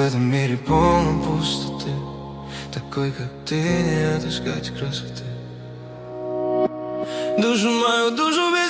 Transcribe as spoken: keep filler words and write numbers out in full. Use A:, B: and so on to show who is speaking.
A: этом мире полном пустоты, такой, как ты, не отыскать красоты. Душу мою, душу